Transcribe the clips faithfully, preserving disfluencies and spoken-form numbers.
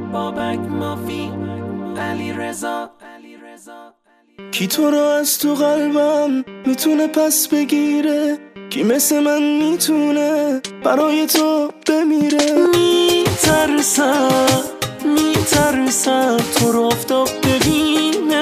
بابک مافی علی رضا. کی تو رو از تو قلبم میتونه پس بگیره؟ کی مثل من میتونه برای تو بمیره؟ میترسم میترسم تو رو آفتاب ببینه،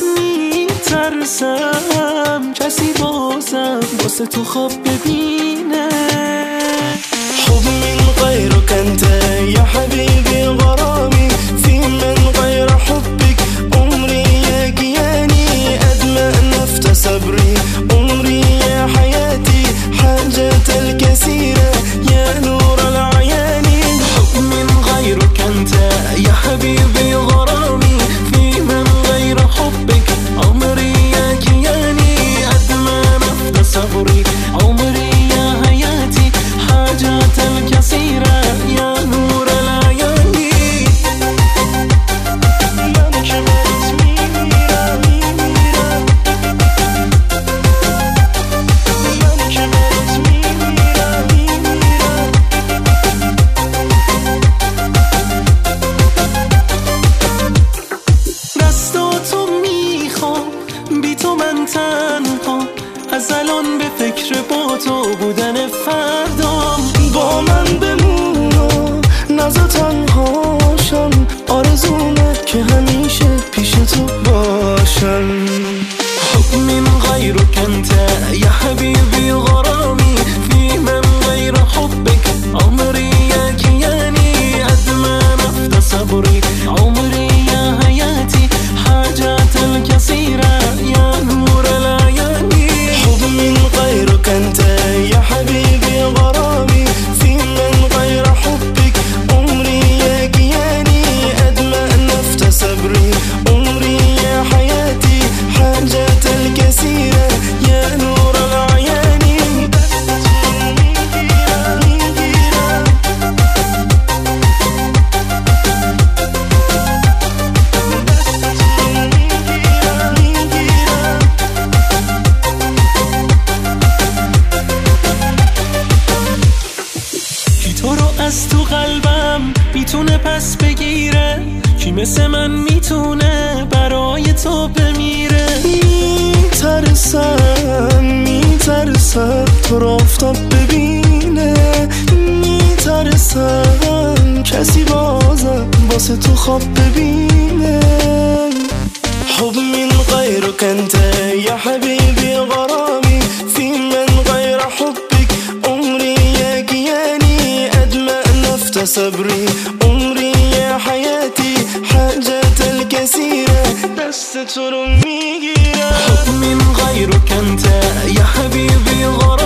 میترسم کسی بازم واسه تو خواب ببینه. حب من غيرك انت يا حبيبي غرامي، في من غير حبك عمري يا كياني، أدمى نفت صبري عمري يا حياتي، حاجة الكثيرة يا نور العيان. حب من غيرك انت يا حبيبي غرامي، في من غير حبك عمري يا كياني، أدمى نفت صبري عمري يا حياتي، حاجات الكثيرة يا نور العيان. دستاتو میخوام بی تو من تنها، از الان به فکر با تو بودن فردام. با من بمون و نزا تنهاشم، آرزومه که همیشه پیش تو باشم. حب من غيرك انت يا حبيبي غرامي، في من غير حبك عمري يا كياني، أدمى نفت صبري عمري يا حياتي، حاجات الكثيرة يا نور العيان. حب من غيرك انت يا حبيبي غرامي، في من غير حبك عمري يا كياني، أدمى نفت صبري عمري يا حياتي، حاجات الكثيرة يا نور العيان. کی تو رو از تو قلبم میتونه پس بگیره؟ کی مثل من میتونه برای تو بمیره؟ میترسم میترسم تو رو آفتاب ببینه، میترسم کسی بازم واسه تو خواب ببینه. حب من غيرك انت يا حبيبي غرامي، في من غير حبك عمري يا كياني، أدمى نفت صبري عمري يا حياتي، حاجات الكثيرة دست تو رو میگیرم. حب من غيرك انت يا حبيبي غرامي.